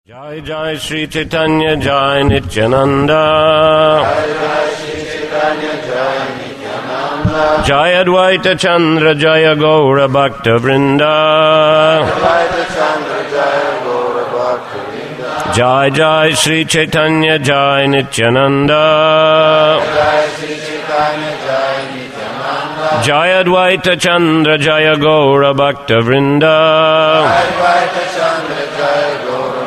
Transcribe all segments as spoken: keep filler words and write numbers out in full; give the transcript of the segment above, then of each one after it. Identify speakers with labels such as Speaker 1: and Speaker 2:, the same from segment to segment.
Speaker 1: Jai Jai Sri Chaitanya Jai Nityananda Jai Jai Sri Chaitanya Jai Nityananda Jai Advaita Chandra Jaya Gaura Bhakta Vrinda Advaita Chandra Jaya Gaura Bhakta Vrinda Jai Jai Sri Chaitanya Jai Nityananda Jai Sri Chaitanya Jai Nityananda Jai Advaita Chandra Jaya Gaura Bhakta Vrinda Advaita Chandra Jaya Gaura.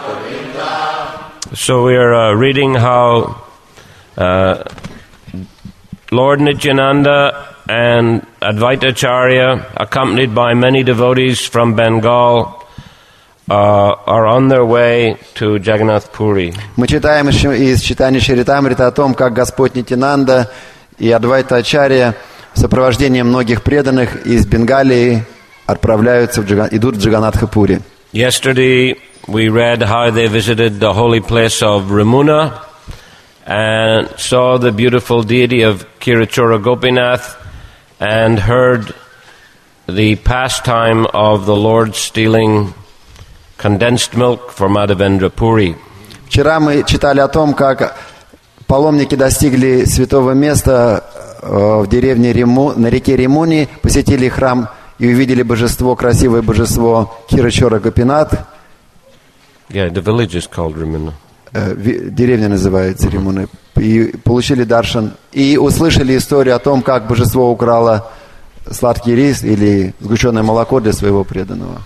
Speaker 1: So we are uh, reading how uh, Lord Nityananda and Advaita Acharya, accompanied by many devotees from Bengal, uh, are on their way to Jagannath Puri.
Speaker 2: Мы читаем из читания Чаритамриты о том, как Господь Нитянанда и Адвайта Ачарья в сопровождении многих преданных из Бенгалии отправляются в Джаган... идут в Джаганнатха-Пури.
Speaker 1: Yesterday we read how they visited the holy place of Ramuna and saw the beautiful deity of Kirachura Gopinath and heard the pastime of the Lord stealing condensed milk for Madhavendra Puri.
Speaker 2: Вчера мы читали о том, как паломники достигли святого места в деревне Риму, на реке Римуни, посетили храм и увидели божество, красивое божество Кирачура Гопинат.
Speaker 1: Yeah, the village is called Rimuna.
Speaker 2: Деревня называется Римуна. И получили даршан. И услышали историю о том, как божество украло сладкий рис или сгущенное молоко для своего преданного.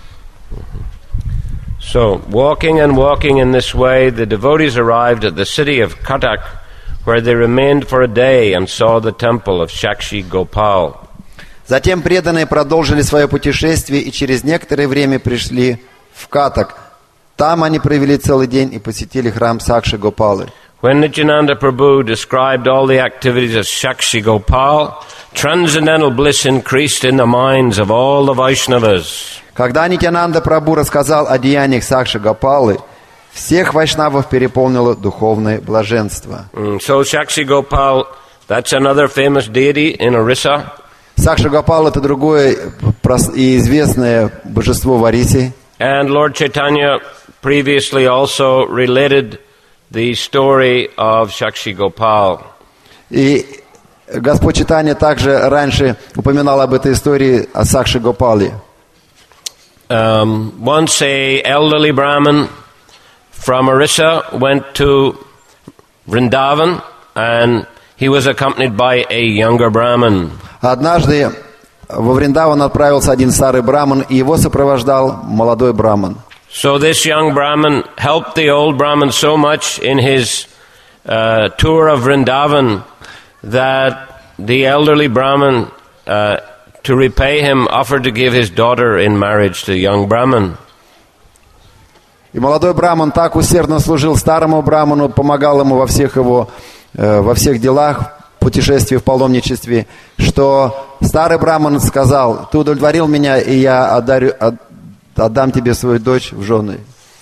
Speaker 1: So, walking and walking in this way, the devotees arrived at the city of Cuttack, where they remained for a day and saw the temple of Shakshi Gopal.
Speaker 2: Затем преданные продолжили свое путешествие и через некоторое время пришли в Катак. Там они провели целый день и посетили храм Сакши Гопалы.
Speaker 1: When Nityananda Prabhu described all the activities of Shakshi Gopal, transcendental bliss increased in the minds of all the Vaishnavas.
Speaker 2: Когда Нитянанда Прабху рассказал о деяниях Сакши Гопалы, всех вайшнавов переполнило духовное блаженство.
Speaker 1: Mm, so Shakshi Gopal, that's another famous deity in Orissa.
Speaker 2: Сакши Гопал — это другое и известное божество в Орисе.
Speaker 1: And Lord Chaitanya previously also related the story of Shakshi Gopal.
Speaker 2: И Господь Чайтанья также раньше упоминал об этой истории о Сакши Гопале.
Speaker 1: Um, once a elderly Brahmin from Orissa went to Vrindavan and he was accompanied by a younger Brahmin.
Speaker 2: Однажды во Вриндаван отправился один старый браман, и его сопровождал молодой браман.
Speaker 1: So this young Brahmin helped the old Brahmin so much in his uh, tour of Vrindavan that the elderly Brahmin, uh, to repay him, offered to give his daughter in marriage to the young Brahmin.
Speaker 2: И молодой браман так усердно служил старому браману, помогал ему во всех его, э, во всех делах, путешествии в паломничестве, что старый браман сказал: ты удовлетворил меня, и я отдарю, от, отдам тебе свою дочь в жены.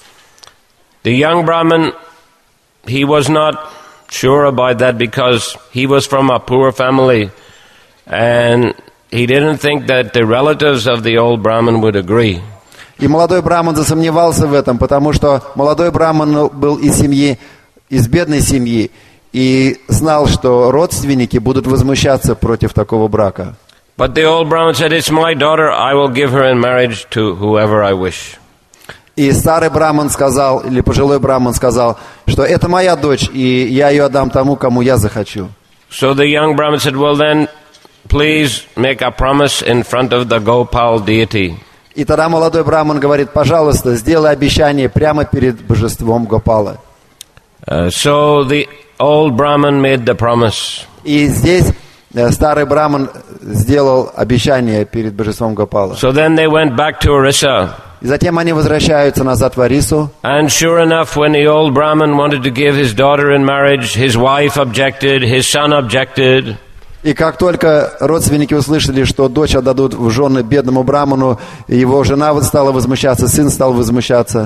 Speaker 1: The young Brahmin, he was not sure about that because he was from a poor family and he didn't think that the relatives of the old Brahmin would agree.
Speaker 2: И молодой браман засомневался в этом, потому что молодой браман был из семьи, из бедной семьи, и знал, что родственники будут возмущаться против такого брака.
Speaker 1: But the old Brahmin said, it's my daughter, I will give her in marriage to whoever I wish.
Speaker 2: И старый браман сказал, или пожилой браман сказал, что это моя дочь, и я ее отдам тому, кому я захочу.
Speaker 1: So the young Brahmin said, well then, please make a promise in front of the Gopal deity.
Speaker 2: И тогда молодой браман говорит: пожалуйста, сделай обещание прямо перед божеством Гопала.
Speaker 1: Uh, so the old Brahmin made the promise.
Speaker 2: И здесь старый браман сделал обещание перед божеством Гопала.
Speaker 1: So then they went back to Orissa.
Speaker 2: И затем они возвращаются назад в Орису.
Speaker 1: And sure enough, when the old Brahmin wanted to give his daughter in marriage, his wife objected, his son objected.
Speaker 2: И как только родственники услышали, что дочь отдадут в жены бедному браману, его жена стала возмущаться, сын стал возмущаться.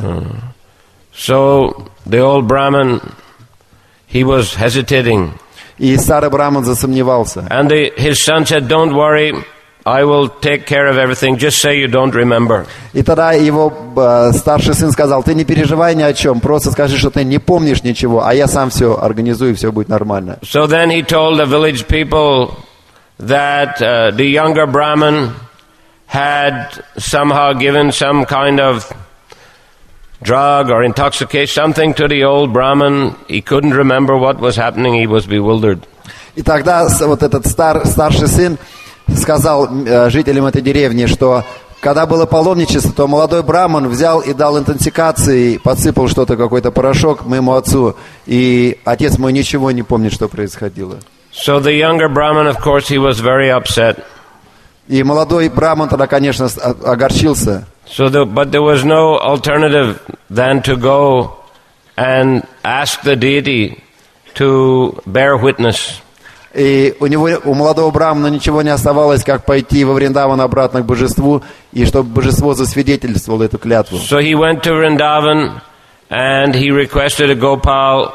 Speaker 1: So the old Brahmin, he was hesitating.
Speaker 2: И старый браман засомневался.
Speaker 1: And the, his son said, don't worry, I will take care of everything. Just say you don't remember.
Speaker 2: И тогда его э, старший сын сказал: ты не переживай ни о чем, просто скажи, что ты не помнишь ничего, а я сам все организую, и все будет нормально.
Speaker 1: So then he told the village people that uh, the younger Brahmin had somehow given some kind of drug or intoxication, something to the old Brahmin. He couldn't remember what was happening. He was bewildered.
Speaker 2: И тогда вот этот стар, старший сын сказал э, жителям этой деревни, что когда было паломничество, то молодой браман взял и дал интоксикации, подсыпал что-то, какой-то порошок моему отцу, и отец мой ничего не помнит, что происходило.
Speaker 1: So the younger Brahmin, of course, he was very upset.
Speaker 2: И молодой браман тогда, конечно, огорчился.
Speaker 1: So, the, but there was no alternative than to go and ask the deity to bear witness.
Speaker 2: И у него, у молодого брамана ничего не оставалось, как пойти во Вриндаван обратно к божеству, и чтобы божество засвидетельствовало эту клятву.
Speaker 1: So he went to Vrindavan and he requested of Gopal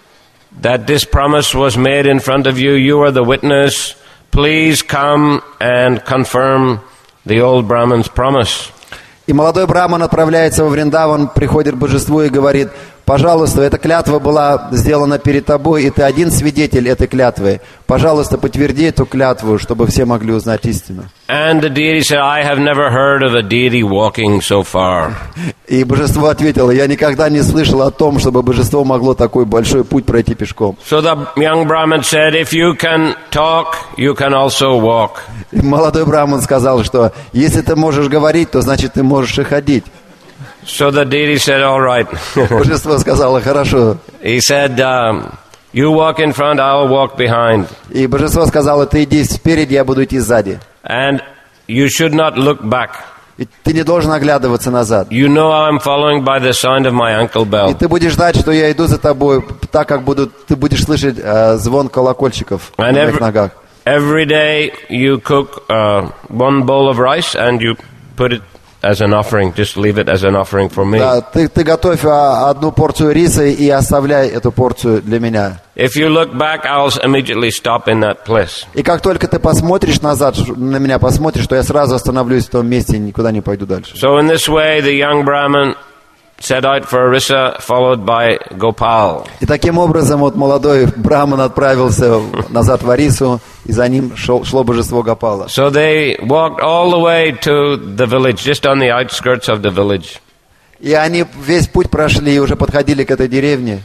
Speaker 1: that this promise was made in front of you. You are the witness. Please come and confirm the old Brahman's promise.
Speaker 2: И молодой браман отправляется во Вриндаван, приходит к божеству и говорит: пожалуйста, эта клятва была сделана перед тобой, и ты один свидетель этой клятвы. Пожалуйста, подтверди эту клятву, чтобы все могли узнать истину.
Speaker 1: And the deity said, I have never heard of a deity walking so far.
Speaker 2: И божество ответило: я никогда не слышал о том, чтобы божество могло такой большой путь пройти пешком.
Speaker 1: So the young Brahmin said, if you can talk, you can also walk.
Speaker 2: И молодой браман сказал, что если ты можешь говорить, то значит ты можешь и ходить.
Speaker 1: So the deity said, all right.
Speaker 2: Божество сказало: хорошо.
Speaker 1: He said, um, you walk in front, I'll walk behind.
Speaker 2: И божество сказало: ты иди спереди, я буду идти сзади.
Speaker 1: And you should not look back.
Speaker 2: И ты не должен оглядываться назад.
Speaker 1: You know I'm following by the sound of my ankle
Speaker 2: И
Speaker 1: bell.
Speaker 2: ты будешь знать, что я иду за тобой, так как будут, ты будешь слышать э, звон колокольчиков на
Speaker 1: And
Speaker 2: моих
Speaker 1: every,
Speaker 2: ногах.
Speaker 1: every day you cook uh, one bowl of rice and you put it as an offering. Just leave it as an offering for me.
Speaker 2: Да, ты, ты готовь а, одну порцию риса и оставляй эту порцию для меня.
Speaker 1: If you look back, I'll immediately stop in that place.
Speaker 2: И как только ты посмотришь назад, на меня посмотришь, то я сразу остановлюсь в том месте и никуда не пойду дальше.
Speaker 1: So in this way, the young Brahmin set out for Orissa, followed by Gopal.
Speaker 2: И таким образом вот молодой браман отправился назад в Орису, и за ним шел, шло божество Гопала.
Speaker 1: So they walked all the way to the village, just on the outskirts of the village.
Speaker 2: И они весь путь прошли и уже подходили к этой деревне.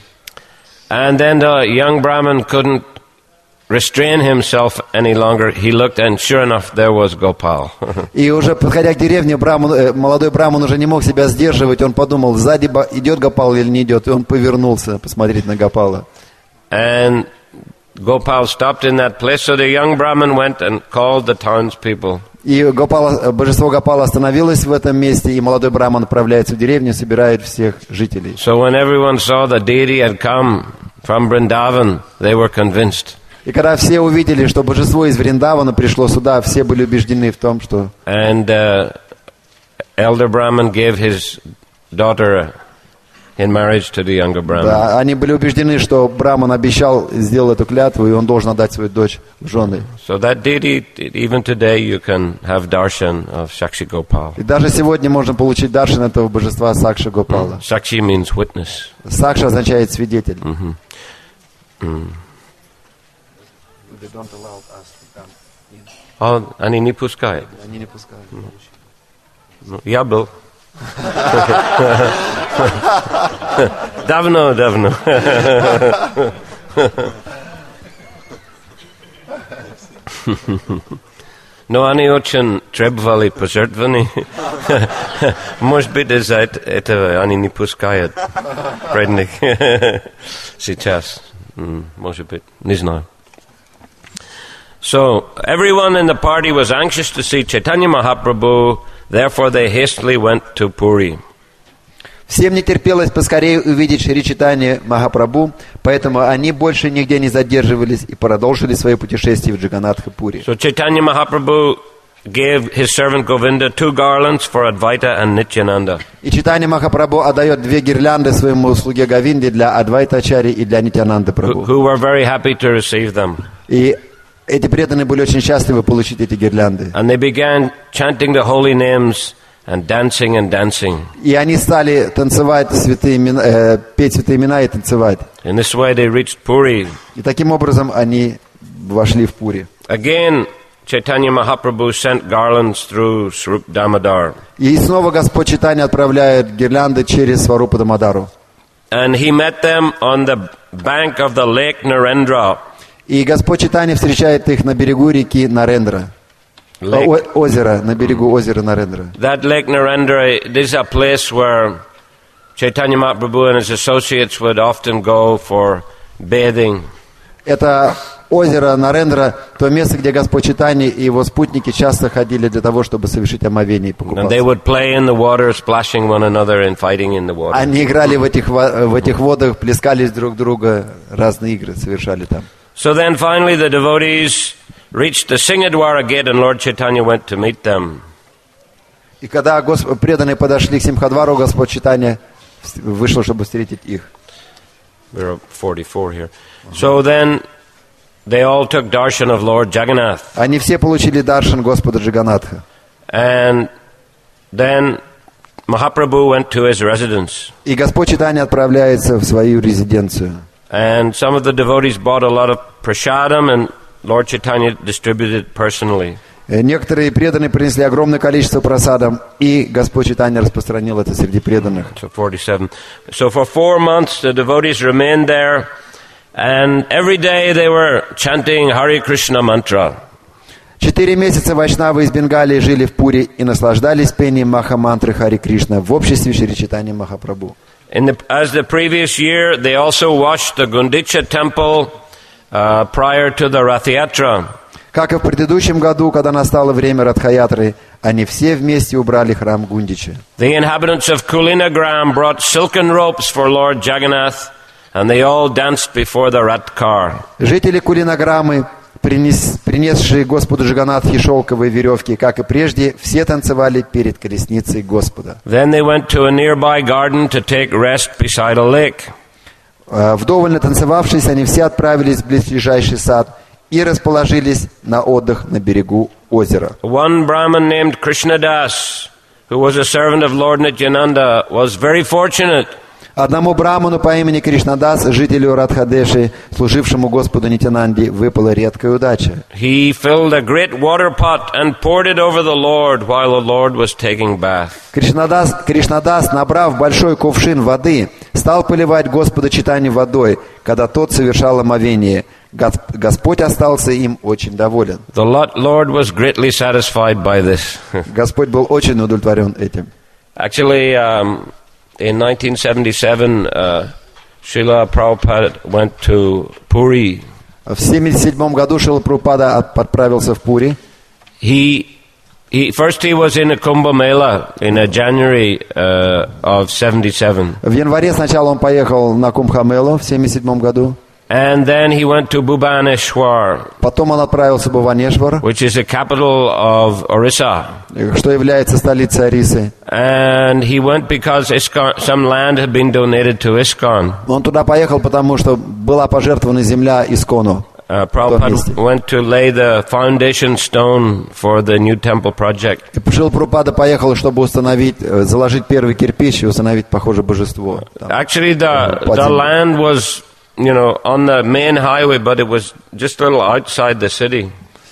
Speaker 1: And then the young Brahmin couldn't restrain himself any longer. He looked, and sure enough, there was Gopal.
Speaker 2: И уже подходя к деревне, браман, э, молодой браман уже не мог себя сдерживать. Он подумал, сзади идет Гопал или не идет. И он повернулся посмотреть на Гопала.
Speaker 1: And Gopal stopped in that place. So the young Brahmin went and called the townspeople.
Speaker 2: И Гопала, божество Гопала остановилось в этом месте, и молодой браман отправляется в деревню, собирает всех жителей.
Speaker 1: So when everyone saw the deity had come from Vrindavan, they were convinced.
Speaker 2: И когда все увидели, что божество из Вриндавана пришло сюда, все были убеждены в том, что...
Speaker 1: And uh, elder Brahmin gave his daughter in marriage to the younger Brahmin.
Speaker 2: Да, они были убеждены, что браман обещал сделать эту клятву, и он должен отдать свою дочь в жены.
Speaker 1: So that deity, even today, you can have darshan of Sakshi Gopal.
Speaker 2: И даже сегодня можно получить даршан этого божества Сакши Гопала.
Speaker 1: Sakshi means witness.
Speaker 2: Сакша означает свидетель.
Speaker 1: Mm-hmm. Mm. Oh, они не пускают.
Speaker 2: Они не пускают.
Speaker 1: Ну, я был. Давно, давно. Но они очень требовали пожертвований. Может быть, из-за этого они не пускают преданных сейчас. Может быть, не знаю. So, everyone in the party was anxious to see Chaitanya Mahaprabhu, therefore they hastily went to Puri.
Speaker 2: Всем не терпелось поскорее увидеть Шри Чайтанья Махапрабху, поэтому они больше нигде не задерживались и продолжили свое путешествие в Джаганнатха Пури.
Speaker 1: So Chaitanya Mahaprabhu gave his servant Govinda two garlands for Advaita and Nityananda.
Speaker 2: И Чайтанья Махапрабху отдает две гирлянды своему слуге Говинде для Адвайта Ачарьи и для Нитянанды Прабху.
Speaker 1: Who were very happy to receive them.
Speaker 2: И эти преданные были очень счастливы получить эти гирлянды.
Speaker 1: And they began chanting the holy names and dancing and dancing.
Speaker 2: И они стали танцевать святые имена, э, петь святые имена и танцевать.
Speaker 1: In this way they reached Puri.
Speaker 2: И таким образом они вошли в Пури.
Speaker 1: Again, Chaitanya Mahaprabhu sent garlands through Swarup Damodar.
Speaker 2: И снова Господь Чайтанья отправляет гирлянды через Сварупа Дамодару.
Speaker 1: And he met them on the bank of the lake Narendra.
Speaker 2: И Господь Чайтанья встречает их на берегу реки Нарендра.
Speaker 1: Lake.
Speaker 2: О, озеро, на берегу озера Нарендра.
Speaker 1: That lake Narendra, this is a place where Chaitanya Mahaprabhu and his associates would often go for bathing.
Speaker 2: Это озеро Нарендра, то место, где Господь Чайтанья и его спутники часто ходили для того, чтобы совершить омовение и
Speaker 1: And they
Speaker 2: покупаться.
Speaker 1: would play in the water, splashing one another and fighting in the water.
Speaker 2: Они играли в этих, во- в этих водах, плескались друг друга, разные игры совершали там.
Speaker 1: So then finally the devotees reached the Singadwara gate and Lord Chaitanya went to meet them.
Speaker 2: И когда Госп- преданные подошли к Симхадвару, Господь Чайтанья вышел, чтобы встретить их.
Speaker 1: We're forty-four here. So then they all took darshan of Lord Jagannath.
Speaker 2: Они все получили даршан Господа Джаганатха.
Speaker 1: And then Mahaprabhu went to his residence.
Speaker 2: И Господь Чайтанья отправляется в свою резиденцию.
Speaker 1: And some of the devotees bought a lot of prasadam and Lord Chaitanya distributed it personally.
Speaker 2: Э, Некоторые преданные принесли огромное количество просадов, и Господь Чайтанья распространил это среди преданных.
Speaker 1: So forty-seven. So for four months the devotees remained there and every day they were chanting Hare Krishna mantra.
Speaker 2: Четыре месяца вайшнавы из Бенгалии жили в Пури и наслаждались пением Маха-мантры Хари Кришна в обществе Шри Чайтаньи Махапрабху.
Speaker 1: In the, as the previous year, they also washed the Gundicha temple uh, prior to the Rath Yatra.
Speaker 2: Как и в предыдущем году, когда настало время Радхаятры, они все вместе убрали храм Гундича.
Speaker 1: The inhabitants of Kulinagram brought silken ropes for Lord Jagannath, and they all danced before the Rath car.
Speaker 2: Жители Кулинаграммы, принес, принесшие Господу Джаганатхе шелковые веревки, как и прежде, все танцевали перед колесницей Господа.
Speaker 1: Then they went to a nearby garden to take rest beside a lake.
Speaker 2: А, Вдоволь натанцевавшись, они все отправились в близлежащий сад и расположились на отдых на берегу озера.
Speaker 1: One Brahmin named Krishnadas, who was a servant of Lord Nityananda, was very fortunate.
Speaker 2: Одному браману по имени Кришнадас, жителю Радхадеши, служившему Господу Нитянанде, выпала редкая удача.
Speaker 1: He filled a great water pot and poured it over the Lord while the Lord was taking bath.
Speaker 2: Кришнадас, Кришнадас, набрав большой кувшин воды, стал поливать Господа Чайтанью водой, когда тот совершал омовение. Гос- Господь остался им очень доволен.
Speaker 1: The Lord was greatly satisfied by this.
Speaker 2: Господь был очень удовлетворен этим.
Speaker 1: Actually, um, in nineteen seventy-seven, uh, Srila Prabhupada went to Puri.
Speaker 2: В семьдесят седьмом году Шрила Прабхупада от- отправился в Пури.
Speaker 1: He, he first he was in a Kumbh Mela in uh, January uh, of seventy-seven,
Speaker 2: В январе сначала он поехал на Кумбхамелу в семьдесят седьмом году.
Speaker 1: and then he went to Bhubaneswar,
Speaker 2: Потом он отправился в Бхуванешвар,
Speaker 1: which is the capital of Orissa.
Speaker 2: что является столицей Орисы.
Speaker 1: And he went because ISKCON, some land had been donated to ISKCON.
Speaker 2: Он туда поехал, потому что была пожертвована земля Искону.
Speaker 1: Uh, Prabhupada went to lay the foundation stone for the new temple project.
Speaker 2: И Шрила Прабхупада поехал, чтобы установить, э, заложить первый кирпич и установить, похоже, божество. Там.
Speaker 1: Actually, the,
Speaker 2: What
Speaker 1: the
Speaker 2: in-
Speaker 1: land was, you know, on the main highway, but it was just a little outside the city.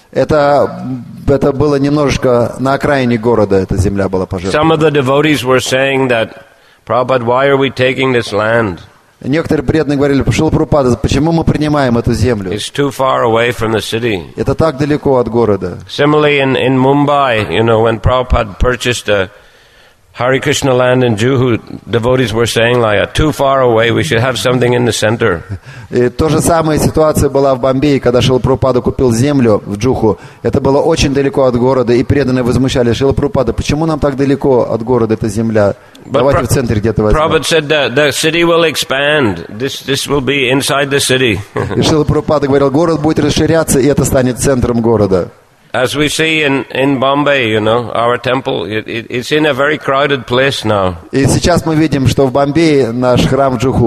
Speaker 2: Это, это было немножечко на окраине города, эта земля была пожертвована.
Speaker 1: Some of the devotees were saying that, Prabhupada, why are we taking this land?
Speaker 2: Некоторые преданные говорили: Шрила Прабхупада, почему мы принимаем эту землю?
Speaker 1: It's too far away from the city.
Speaker 2: Это так далеко от города.
Speaker 1: Similarly, in, in Mumbai, you know, when Prabhupada purchased the Hare Krishna land in Juhu, devotees were saying, like, too far away, we should have something in the center.
Speaker 2: И то же самая ситуация была в Бомбее, когда Шрила Прабхупада купил землю в Джуху. Это было очень далеко от города, и преданные возмущались: Шрила Прабхупада, почему нам так далеко от города эта земля? Давайте
Speaker 1: Pra-
Speaker 2: в центре где-то возьмем.
Speaker 1: Prabhupada said that the city will expand. This, this will be inside the city.
Speaker 2: И Шрила Прабхупада говорил: город будет расширяться, и это станет центром города.
Speaker 1: As we see in, in Bombay, you know, our temple, it, it, it's in a very crowded place now.
Speaker 2: И сейчас мы видим, что в Бомбее наш храм Джуху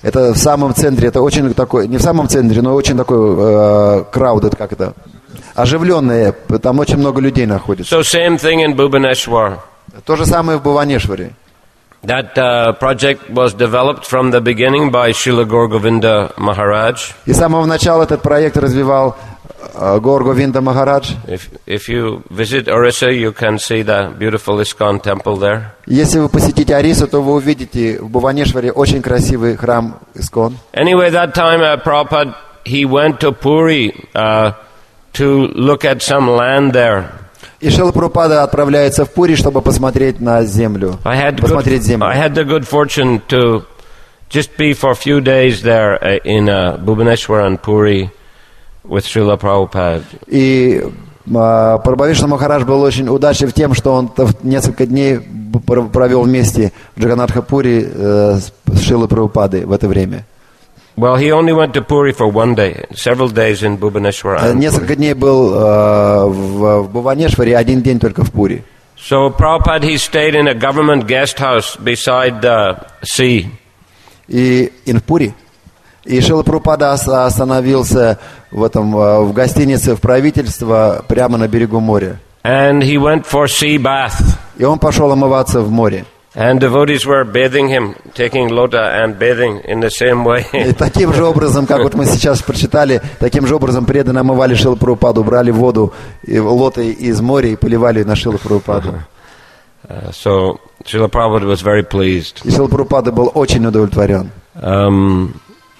Speaker 2: Это в самом центре, это очень такой, не в самом центре, но очень такой э, crowded, как это, оживленное, там очень много людей находится.
Speaker 1: So same thing in Bhubaneswar.
Speaker 2: То же самое в Бхуванешваре.
Speaker 1: That uh, project was developed from the beginning by Srila Gaur Govinda Maharaj.
Speaker 2: И с самого начала этот проект развивал э, Гаур Говинда Махарадж.
Speaker 1: If, if you visit Orissa, you can see the beautiful ISKCON temple there.
Speaker 2: Если вы посетите Орису, то вы увидите в Бхуванешваре очень красивый храм Искон.
Speaker 1: Anyway, that time uh, Prabhupada, he went to Puri uh, to look at some land there.
Speaker 2: И Шрила Прабхупада отправляется в Пури, чтобы посмотреть на землю,
Speaker 1: I had
Speaker 2: посмотреть
Speaker 1: good,
Speaker 2: землю.
Speaker 1: I had the good fortune to just be for a few days there uh, in uh, Bhubaneswar and Puri with Srila Prabhupada.
Speaker 2: И а, Прабхавишна Махарадж был очень удачлив тем, что он несколько дней провел вместе в Джаганнатха-Пури э, с Шрилой Прабхупадой в это время.
Speaker 1: Well, he only went to Puri for one day, several days in Bhubaneswar and
Speaker 2: Несколько дней был э, в, в Бхуванешваре, один день только в Пури.
Speaker 1: So Prabhupada, he stayed in a government guest house beside the sea.
Speaker 2: И in Пури. И Шрила Прабхупада остановился в этом в гостинице в правительство прямо на берегу моря.
Speaker 1: And he went for sea bath.
Speaker 2: И он пошел омываться в море.
Speaker 1: And devotees were bathing him, taking lota and bathing in the same way.
Speaker 2: И таким же образом, как вот мы сейчас прочитали, таким же образом преданно омывали Шрилу Прабхупаду, брали воду и лотой из моря и поливали на Шрилу Прабхупаду.
Speaker 1: Uh, so Srila Prabhupada was very pleased.
Speaker 2: И Шрила Прабхупада был очень удовлетворен.
Speaker 1: Um,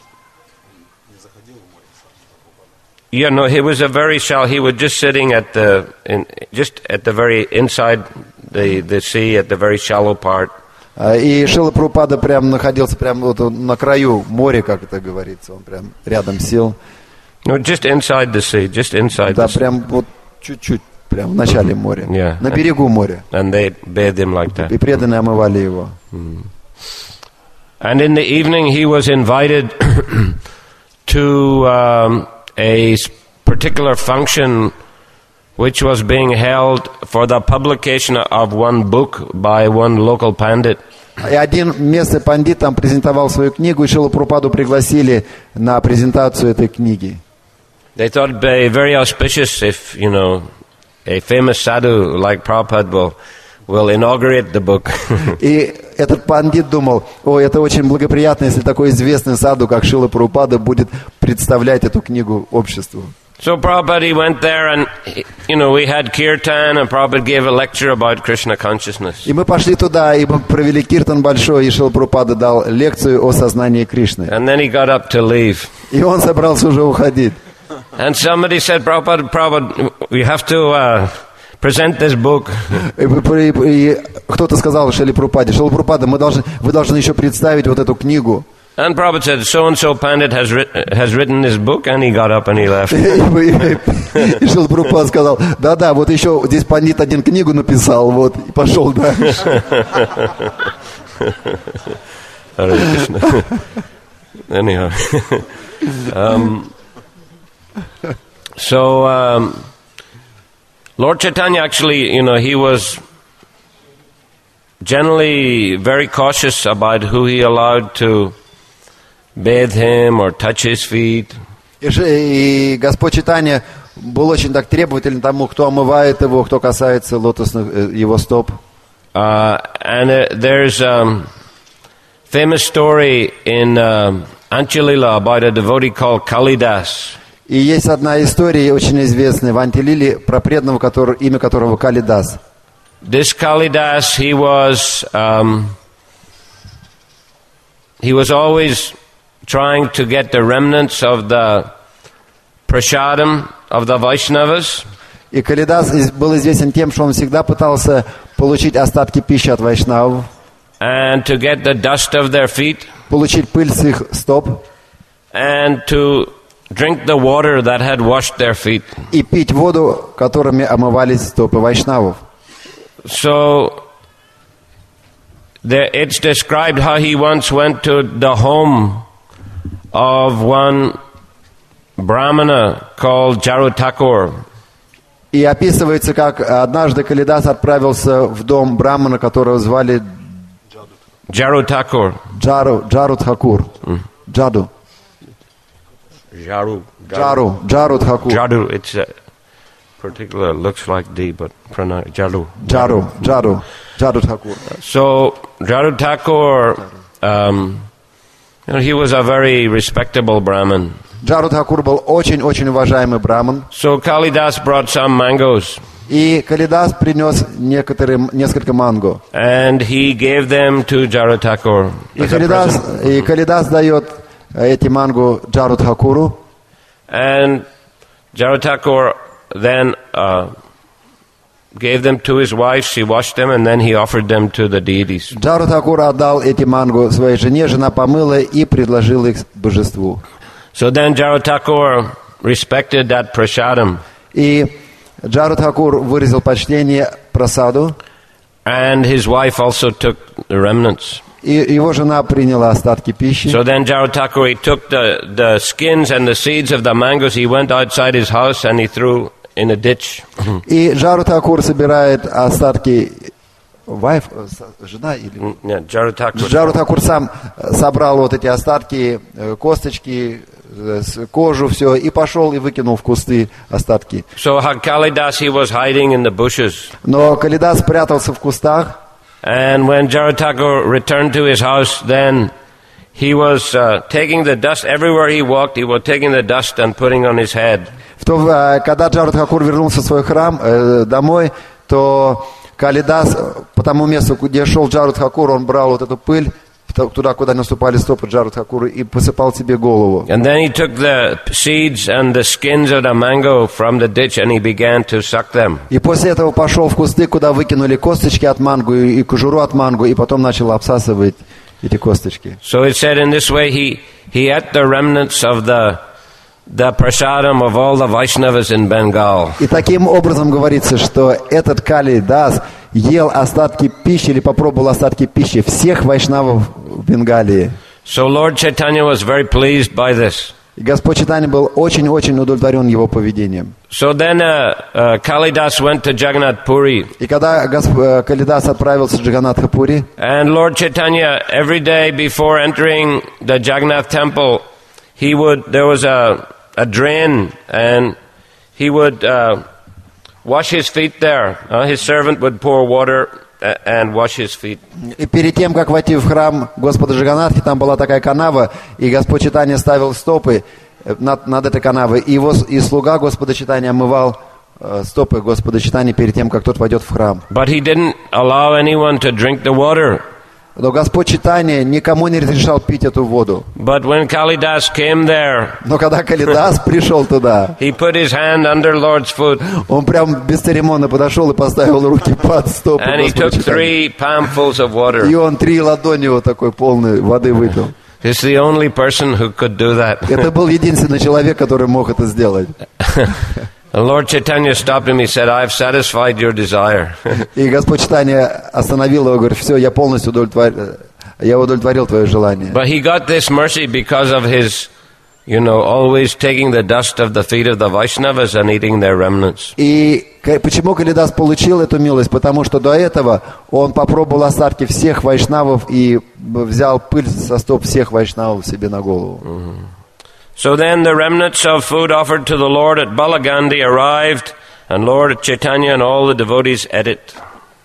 Speaker 1: yeah, no, he was a very shallow. He was just sitting at the, in, just at the very inside the the sea, at the very shallow part.
Speaker 2: И Шрила Прабхупада прям находился прям вот на краю моря, как это говорится, он прям рядом сел.
Speaker 1: No, just inside the sea, just inside
Speaker 2: Да,
Speaker 1: the sea.
Speaker 2: прям вот чуть-чуть, прям в начале моря,
Speaker 1: Yeah.
Speaker 2: на берегу моря.
Speaker 1: And they bathed him like that.
Speaker 2: И преданные омывали его.
Speaker 1: And in the evening, he was invited to um, a particular function which was being held for the publication of one book by one local pandit.
Speaker 2: И один местный пандит там презентовал свою книгу, и Шрилу Прабхупаду пригласили на презентацию этой книги.
Speaker 1: They thought it'd be very auspicious if, you know, a famous sadhu like Prabhupada will, will inaugurate the book.
Speaker 2: И этот пандит думал, о, это очень благоприятно, если такой известный саду, как Шрила Прабхупада, будет представлять эту книгу обществу.
Speaker 1: So Prabhupada, he went there and, you know, we had kirtan and Prabhupada gave a lecture about Krishna consciousness.
Speaker 2: И мы пошли туда, и мы провели киртан большой, и Шрила Прабхупада дал лекцию о сознании Кришны.
Speaker 1: And then he got up to leave.
Speaker 2: И он собрался уже уходить.
Speaker 1: And somebody said, Prabhupada, Prabhupada, you have to uh, present this book.
Speaker 2: И, и, и кто-то сказал Шриле Прабхупаде, Шрила Прабхупада, мы должны, вы должны еще представить вот эту книгу.
Speaker 1: And Prabhupada said, so-and-so Pandit has, writ- has written this book, and he got up and he left.
Speaker 2: И Шрила Прабхупада сказал, да-да, вот еще здесь пандит один книгу написал, вот, и пошел дальше.
Speaker 1: Hare Krishna. Anyhow. um, so, um, Lord Chaitanya actually, you know, he was generally very cautious about who he allowed to bathe him or touch his feet.
Speaker 2: И, и Господь Чайтанья был очень так требователен тому, кто омывает его, кто касается лотосных его стоп.
Speaker 1: Uh, and uh, there's a um, famous story in uh, Anchalila about a devotee called Kalidas.
Speaker 2: И есть одна история, очень известная в Антилиле, про преданного, который, имя которого Калидас.
Speaker 1: This Kalidas, he was um, he was always trying to get the remnants of the prasadam of the Vaishnavas.
Speaker 2: И Калидас был известен тем, что он всегда пытался получить остатки пищи от вайшнавов,
Speaker 1: and to get the dust of their feet,
Speaker 2: получить пыль с их стоп,
Speaker 1: and to drink the water that had washed their feet.
Speaker 2: И пить воду, которыми омывались стопы вайшнавов.
Speaker 1: So there, it's described how he once went to the home of one Brahmana called Jaru Thakur.
Speaker 2: И описывается, как однажды Калидас отправился в дом брамана, которого звали
Speaker 1: Jaru Thakur.
Speaker 2: Джару, Джару Тхакур. Джаду.
Speaker 1: Jaru.
Speaker 2: Джару. Джару Тхакур.
Speaker 1: Jadu. It's a particular, looks like D, but pronounce Jaru.
Speaker 2: Джару. Джару. Джаду Тхакур.
Speaker 1: So Jaru Thakur, um, you know, he was a very respectable Brahmin.
Speaker 2: Джару Тхакур был очень-очень уважаемый браман.
Speaker 1: So Kalidas brought some mangoes.
Speaker 2: И Калидас принес некоторые, несколько манго.
Speaker 1: And he gave them to Jaru Thakur.
Speaker 2: И Калидас, и Калидас дает эти манго Джару Тхакуру.
Speaker 1: And Jaru Thakur then uh, gave them to his wife. She washed them, and then he offered them to the deities.
Speaker 2: Джару Тхакур отдал эти манго своей жене, жена помыла и предложила их божеству.
Speaker 1: So then Jaru Thakur respected that prasadam.
Speaker 2: И Джару Тхакур выразил почтение прасаду.
Speaker 1: And his wife also took the remnants.
Speaker 2: И его жена приняла остатки пищи.
Speaker 1: So then Jaru Thakur, he took the, the skins and the seeds of the mangoes, he went outside his house and he threw in a ditch.
Speaker 2: И Джару Тхакур собирает остатки... Wife, жена или...
Speaker 1: Yeah, Jaru Thakur.
Speaker 2: Джару Тхакур сам собрал вот эти остатки, косточки, кожу, все, и пошел и выкинул в кусты остатки.
Speaker 1: So Kalidas, he was hiding in the bushes.
Speaker 2: Но Калидас спрятался в кустах.
Speaker 1: And when Jaru Thakur returned to his house, then he was uh, taking the dust everywhere he walked. He was taking the dust and putting on his head.
Speaker 2: В то, когда Джару Тхакур вернулся в свой храм э, домой, то Калидас по тому месту, где шел Джару Тхакур, он брал вот эту пыль туда, куда наступали стопы Джару Тхакура, и посыпал себе голову.
Speaker 1: And then he took the seeds and the skins of the mango from the ditch and he began to suck them.
Speaker 2: И после этого пошел в кусты, куда выкинули косточки от манго и кожуру от манго, и потом начал обсасывать эти косточки.
Speaker 1: So it said in this way he he ate the remnants of the the prasadam of all the Vaishnavas in Bengal.
Speaker 2: И таким образом говорится, что этот Калидас ел остатки пищи или попробовал остатки пищи всех вайшнавов в Бенгалии.
Speaker 1: So Lord Chaitanya was very pleased by this.
Speaker 2: И Господь Чайтанья был очень-очень удовлетворен его поведением.
Speaker 1: So then uh, uh, Kalidas went to Jagannath Puri.
Speaker 2: И когда Госп... Калидас отправился в Джаганнатха-Пури,
Speaker 1: and Lord Chaitanya, every day before entering the Jagannath temple, he would, there was a, a drain, and he would uh, wash his feet there. Uh, his servant would pour water and wash his feet.
Speaker 2: И перед тем, как войти в храм Господа Джаганнатхи, там была такая канава, и Господь Чайтанья ставил стопы над, над этой канавой, и, его, и слуга Господа Чайтанья омывал э, стопы Господа Чайтаньи перед тем, как тот войдет в храм.
Speaker 1: But he didn't allow anyone to drink the water.
Speaker 2: Но Господь Чайтанья никому не разрешал пить эту воду.
Speaker 1: But when Kalidas came there,
Speaker 2: но когда Калидас пришел туда,
Speaker 1: he put his hand under Lord's foot,
Speaker 2: он прям бесцеремонно подошел и поставил руки под стопы
Speaker 1: and he
Speaker 2: Господа
Speaker 1: took three
Speaker 2: Чайтаньи.
Speaker 1: palmfuls of water.
Speaker 2: И он три ладони вот такой полной воды выпил.
Speaker 1: He's the only person who could do that.
Speaker 2: Это был единственный человек, который мог это сделать.
Speaker 1: And Lord Chaitanya stopped him. He said, "I have satisfied your desire."
Speaker 2: И Господь Чайтанья остановил его, говорит: все, я полностью удовлетворил, я удовлетворил твое желание.
Speaker 1: But he got this mercy because of his, you know, always taking the dust of the feet of the Vaishnavas and eating their remnants.
Speaker 2: И почему Калидас получил эту милость? Потому что до этого он попробовал остатки всех вайшнавов и взял пыль со стоп всех вайшнавов себе на голову.
Speaker 1: Mm-hmm. So then the remnants of food offered to the Lord at Balagandi arrived, and Lord Chaitanya and all the devotees ate it.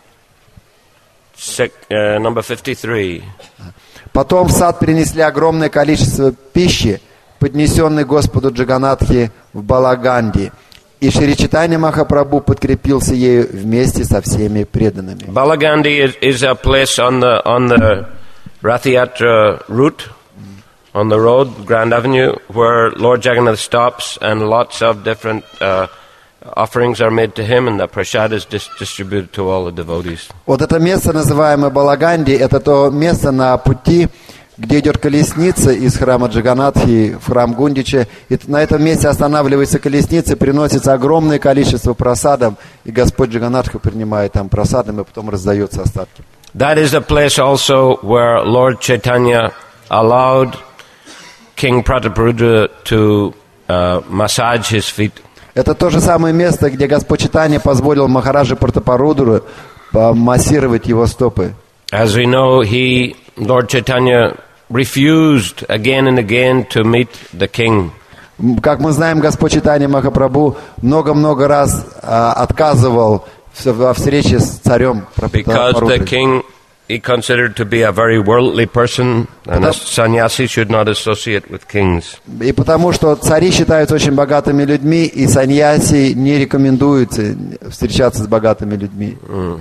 Speaker 1: Six, uh, number fifty-three.
Speaker 2: Потом в сад принесли огромное количество пищи, поднесенной Господу Джаганнатхи в Балаганди. И Шри Чайтанья Махапрабху подкрепился ею вместе со всеми преданными.
Speaker 1: Balagandi is, is a place on the on the Rath-yatra route, on the road, Grand Avenue, where Lord Jagannath stops, and lots of different uh, offerings are made to him, and the prasad is dis- distributed to all the devotees.
Speaker 2: Вот это место, называемое Балаганди, это то место на пути, где идет колесница из храма Джаганнатхи в храм Гундича. И на этом месте останавливается колесница, приносится огромное количество просадов, и Господь Джаганнатха принимает там просадом, и потом раздается остатки.
Speaker 1: That is a place also where Lord Chaitanya allowed King Prataparudra to uh, massage his feet.
Speaker 2: Это то же самое место, где Господь Чайтанья позволил Махараджи Пратапарудру массировать его стопы.
Speaker 1: As we know, he, Lord Chaitanya, refused again and again to meet the king.
Speaker 2: Как мы знаем, Господь Чайтанья Махапрабху много-много раз а, отказывал в- во встрече с царем
Speaker 1: Because the
Speaker 2: Пратапарудри.
Speaker 1: king he considered to be a very worldly person, and a sannyasi should not associate with kings.
Speaker 2: И потому что цари считаются очень богатыми людьми, и саньяси не рекомендуется встречаться с богатыми людьми.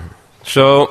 Speaker 1: So,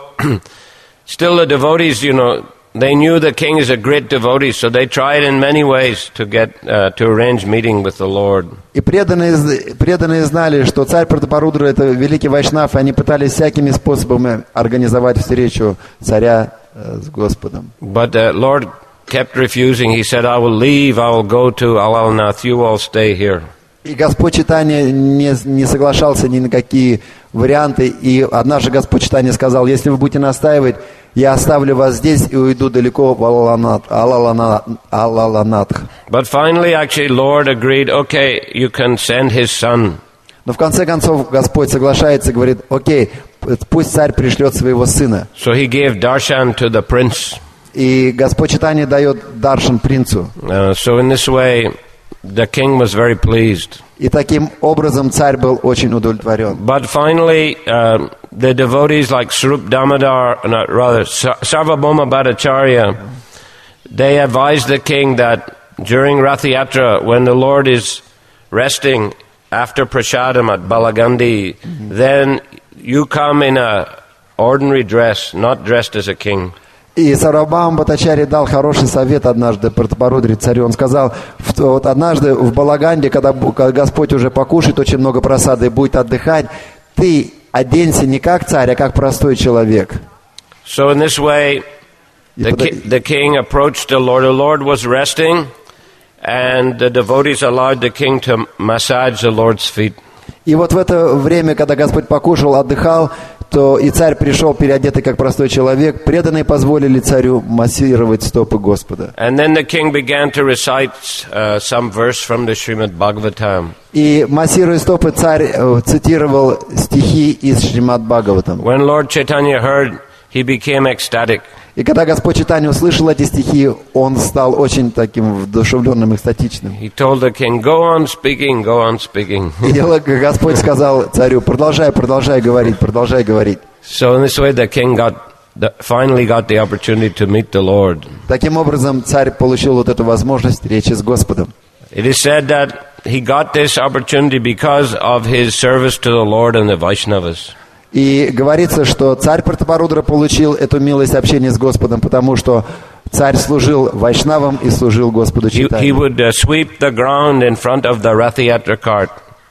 Speaker 1: still the devotees, you know, they knew the king is a great devotee, so they tried in many ways to get uh, to arrange meeting with the Lord.
Speaker 2: И преданные, з- преданные знали, что царь Пратапарудра — это великий вайшнав, и они пытались всякими способами организовать встречу царя э, с Господом.
Speaker 1: But the Lord kept refusing. He said, "I will leave. I will go to Alalnath. You all stay here."
Speaker 2: И Господь Чайтанья не, не соглашался ни на какие варианты. И однажды Господь Чайтанья сказал: если вы будете настаивать, я оставлю вас здесь и уйду далеко в Алаланат- Алалана- Алаланатх.
Speaker 1: But finally, actually, Lord agreed. Okay, you can send his son.
Speaker 2: Но в конце концов Господь соглашается и говорит: окей, пусть царь пришлет своего сына.
Speaker 1: So he gave darshan to the prince.
Speaker 2: И Господь Чайтанья дает даршан принцу.
Speaker 1: Uh, so in this way, the king was very pleased.
Speaker 2: И таким образом царь был очень удовлетворен.
Speaker 1: But finally, uh, the devotees like Swarup Damodar, not rather Sa- Sarvabhauma Bhattacharya, they advised the king that during Rath Yatra, when the Lord is resting after Prasadam at Balagandi, then you come in a ordinary dress, not dressed as a king.
Speaker 2: И Сарвабхаума Бхаттачарья дал хороший совет однажды Пратапарудре царю. Он сказал, в- вот однажды в Балаганде, когда, бу- когда Господь уже покушает очень много просады и будет отдыхать, ты оденься не как царь, а как простой человек.
Speaker 1: So in this way,
Speaker 2: И,
Speaker 1: the,
Speaker 2: пода-
Speaker 1: ki- the king approached the Lord. The Lord was resting, and the devotees allowed the king to massage the Lord's feet.
Speaker 2: и вот в это время, когда Господь покушал, отдыхал, то и царь пришел переодетый как простой человек. Преданные позволили царю массировать стопы Господа.
Speaker 1: And then the king began to recite uh, some verse from the Srimad Bhagavatam.
Speaker 2: И массируя стопы, царь э, цитировал стихи из Шримад Бхагаватам.
Speaker 1: When Lord Chaitanya heard, he became ecstatic.
Speaker 2: И когда Господь Чайтанья услышал эти стихи, он стал очень таким вдушевленным, экстатичным.
Speaker 1: He told the king, "Go on speaking, go on speaking."
Speaker 2: И Господь сказал царю: продолжай, продолжай говорить, продолжай говорить.
Speaker 1: So in this way, the king got the, finally got the opportunity to meet the Lord.
Speaker 2: Таким образом, царь получил вот эту возможность встречи с Господом.
Speaker 1: It is said that he got this opportunity because of his service to the Lord and the Vaishnavas.
Speaker 2: И говорится, что царь Пратапарудра получил эту милость общения с Господом, потому что царь служил вайшнавам и служил Господу
Speaker 1: He, he
Speaker 2: Чайтанье.
Speaker 1: would uh, sweep the ground in front of the Rath Yatra cart.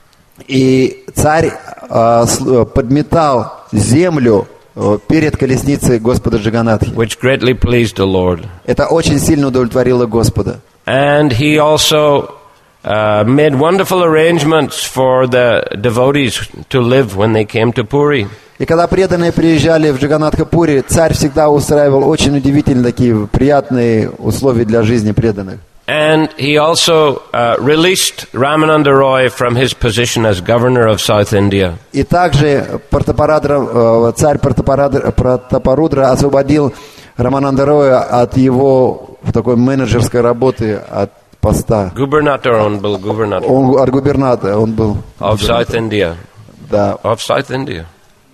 Speaker 2: И царь э, с- подметал землю э, перед колесницей Господа Джаганатхи.
Speaker 1: Which greatly pleased the Lord.
Speaker 2: Это очень сильно удовлетворило Господа.
Speaker 1: And he also uh, made wonderful arrangements for the devotees to live when they came to Puri.
Speaker 2: И когда преданные приезжали в Джаганатха-Пури, царь всегда устраивал очень удивительные такие приятные условия для жизни преданных.
Speaker 1: And he also uh, released Ramananda Roy from his position as governor of South India.
Speaker 2: И также Пратапарадра, э, царь Пратапарадра- Пратапарудра освободил Рамананда Роя от его такой менеджерской работы, от поста.
Speaker 1: Gubernator он был, gubernator
Speaker 2: Он от губернатора, он был
Speaker 1: of South India.
Speaker 2: да,
Speaker 1: Of South India.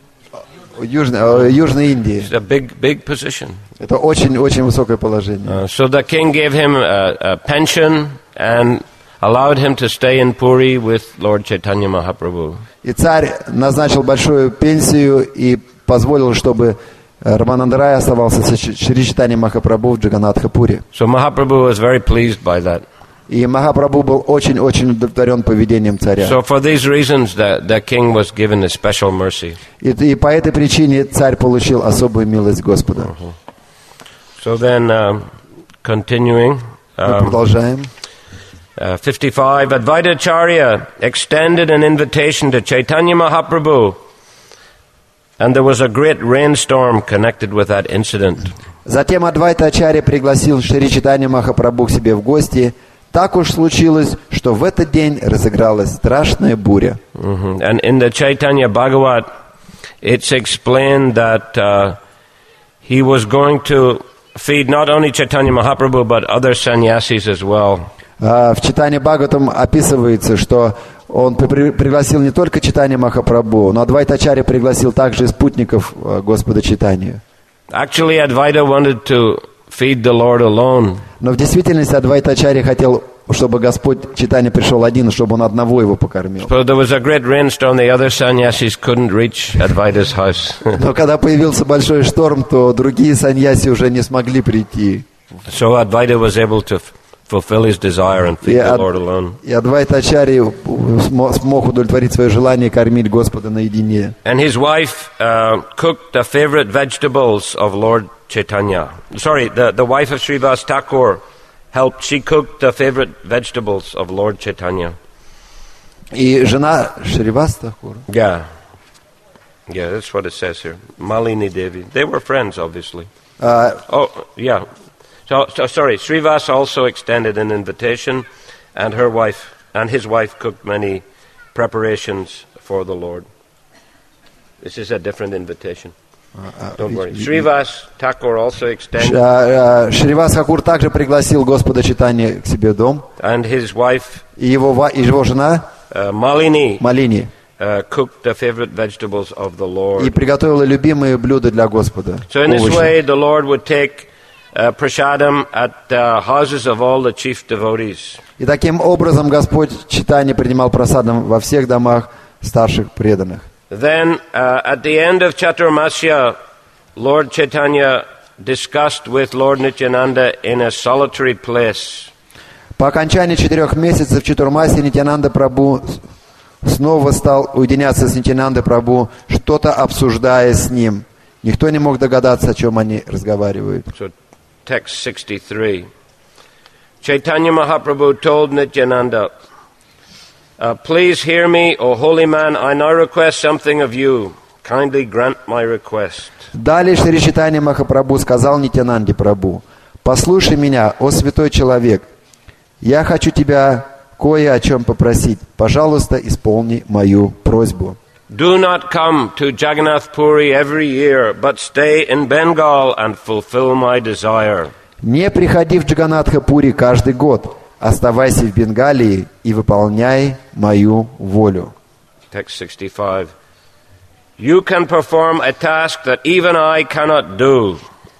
Speaker 2: Южной, э, Южной Индии.
Speaker 1: It's a big, big position.
Speaker 2: Это очень-очень высокое положение.
Speaker 1: Uh, so the king gave him a, a pension and allowed him to stay in Puri with Lord Chaitanya Mahaprabhu.
Speaker 2: И царь назначил большую пенсию и позволил, чтобы Рамананда Рай оставался с Шри Чайтаньей Махапрабху в Джаганатха-Пури.
Speaker 1: So Mahaprabhu was very pleased by that.
Speaker 2: И Махапрабху был очень-очень удовлетворен поведением царя.
Speaker 1: So for these reasons, the, the king was given a special mercy.
Speaker 2: И, и по этой причине царь получил особую милость Господа.
Speaker 1: So then, uh, continuing,
Speaker 2: Мы
Speaker 1: um,
Speaker 2: продолжаем.
Speaker 1: uh, fifty-five, Advaitacharya extended an invitation to Chaitanya Mahaprabhu, and there was a great rainstorm connected with that incident.
Speaker 2: Затем Адвайта Ачарья пригласил Шри Чайтанью Махапрабху к себе в гости. Так уж случилось, что в этот день разыгралась страшная буря.
Speaker 1: Mhm. And in the Chaitanya Bhagavat, it's explained that uh, he was going to feed not only Chaitanya Mahaprabhu but other sannyasis as well.
Speaker 2: А, В Чайтанья Бхагаватам описывается, что он при- пригласил не только Чайтанья Махапрабху, но Адвайтачарья пригласил также и спутников э, Господа Чайтаньи.
Speaker 1: Actually, Advaita wanted to feed the Lord alone.
Speaker 2: Но в действительности Адвайтачарья хотел, чтобы Господь Чайтанья пришел один, чтобы он одного его покормил.
Speaker 1: So there was a great rainstorm, the other sannyasis couldn't reach Advaita's house.
Speaker 2: Но когда появился большой шторм, то другие саньяси уже не смогли прийти.
Speaker 1: So Advaita was able to f- fulfill his desire and feed
Speaker 2: И,
Speaker 1: the
Speaker 2: Ад-
Speaker 1: Lord alone.
Speaker 2: и Адвайтачарья смо- смог удовлетворить свое желание кормить Господа наедине.
Speaker 1: And his wife uh, cooked the favorite vegetables of Lord Chaitanya. Sorry, the, the wife of Srivas Thakur helped. She cooked the favorite vegetables of Lord Chaitanya.
Speaker 2: И жена Шривас Тхакура,
Speaker 1: Yeah. Yeah, that's what it says here. Malini Devi. They were friends, obviously.
Speaker 2: а,
Speaker 1: Oh, yeah. So, so sorry, Srivas also extended an invitation, and her wife and his wife cooked many preparations for the Lord. This is a different invitation. Don't worry. Srivas Thakur also
Speaker 2: Ш-
Speaker 1: extended,
Speaker 2: а, а, Шривас Тхакур также пригласил Господа Чайтаньи к себе в дом,
Speaker 1: and his wife
Speaker 2: и его, ва- и его жена
Speaker 1: uh, Malini
Speaker 2: Малини,
Speaker 1: uh, cooked the favorite vegetables of the Lord.
Speaker 2: и приготовила любимые блюда для Господа.
Speaker 1: So in this
Speaker 2: овощи.
Speaker 1: way, the Lord would take uh, prasadam at the houses of all the chief devotees.
Speaker 2: И таким образом Господь Чайтанья принимал просадом во всех домах старших преданных.
Speaker 1: Then, uh, at the end of Chaturmasya, Lord Chaitanya discussed with Lord Nityananda in a solitary place.
Speaker 2: По окончании четырех месяцев Чатурмаси Нитьянанда Прабху снова стал уединяться с Нитьянанда Прабху, что-то обсуждая с ним. Никто не мог догадаться, о чем они разговаривают.
Speaker 1: So, text sixty-three. Chaitanya Mahaprabhu told Nityananda, uh, please hear me, O holy man, I now request something of you. Kindly grant my request.
Speaker 2: Далее Шри Чайтанья Махапрабху сказал Нитьянанде Прабху: «Послушай меня, о святой человек, я хочу тебя кое о чем попросить. Пожалуйста, исполни мою просьбу».
Speaker 1: Do not come to Jagannath Puri every year, but stay in Bengal and fulfill my desire.
Speaker 2: Не приходи в Джаганнатха-Пури каждый год, оставайся в Бенгалии и выполняй мою волю.
Speaker 1: Text sixty-five. You can perform a task that even I cannot do.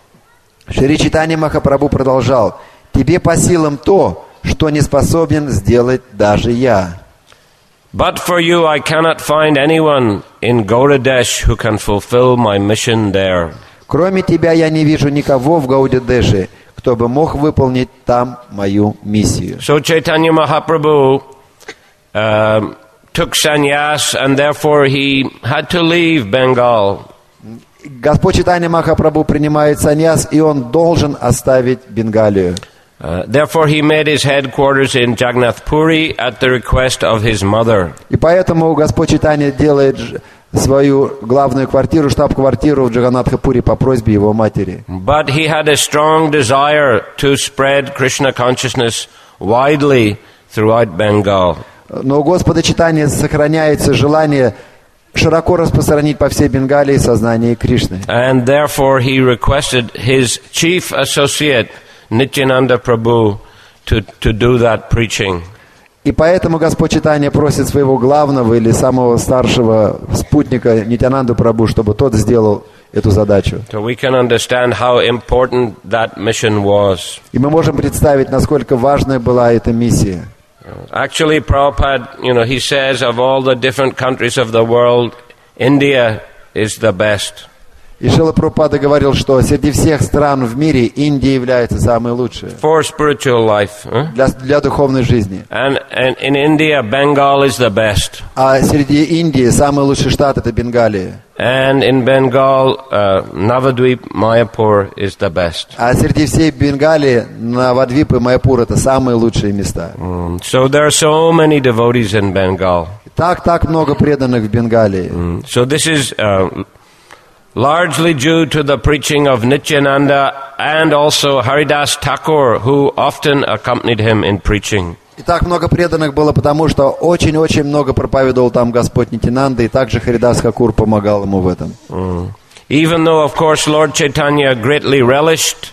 Speaker 2: Шри Чайтанья Махапрабху продолжал: «Тебе по силам то, что не способен сделать даже я».
Speaker 1: But for you I cannot find anyone in Gauradesh who can fulfill my mission there.
Speaker 2: Кроме тебя я не вижу никого в Гаудидеше, кто бы мог выполнить там мою миссию.
Speaker 1: So Chaitanya Mahaprabhu um, took sannyas, and therefore he had to leave Bengal.
Speaker 2: Господь Чайтанья Махапрабху принимает саньяс, и он должен оставить Бенгалию.
Speaker 1: Uh, therefore he made his headquarters in Jagannath Puri at the request of his mother.
Speaker 2: И поэтому Господь Чайтанья делает ж- свою главную квартиру, штаб-квартиру в Джаганнатха-Пури по просьбе его матери.
Speaker 1: But he had a strong desire to spread Krishna consciousness widely throughout Bengal.
Speaker 2: Но у Господа Чайтаньи сохраняется желание широко распространить по всей Бенгалии сознание Кришны.
Speaker 1: And therefore he requested his chief associate, Nityananda Prabhu, to, to do that preaching.
Speaker 2: И поэтому Господь Чайтанья просит своего главного или самого старшего спутника Нитьянанду Прабху, чтобы тот сделал эту задачу.
Speaker 1: So we can understand how important that mission was.
Speaker 2: И мы можем представить, насколько важной была эта миссия.
Speaker 1: Actually, Prabhupada, you know, he says of all the different countries of the world, India is the best.
Speaker 2: И Шрила Прабхупада говорил, что среди всех стран в мире Индия является самой лучшей
Speaker 1: For spiritual life. Huh?
Speaker 2: для, для духовной жизни.
Speaker 1: And, and in India, Bengal is the best.
Speaker 2: А среди Индии самый лучший штат — это Бенгалия.
Speaker 1: And in Bengal, uh, Navadvip, Mayapur is the best.
Speaker 2: А среди всей Бенгалии Навадвип и Майяпур — это самые лучшие места.
Speaker 1: Mm. So there are so many devotees in Bengal.
Speaker 2: Так, так много преданных в Бенгалии.
Speaker 1: Mm. So this is uh, largely due to the preaching of Nityananda and also Haridas Thakur, who often accompanied him in preaching.
Speaker 2: И так много преданных было, потому что очень-очень много проповедовал там Господь Нитьянанда, и также Харидас Тхакур помогал ему в этом.
Speaker 1: Mm. Even though, of course, Lord Chaitanya greatly relished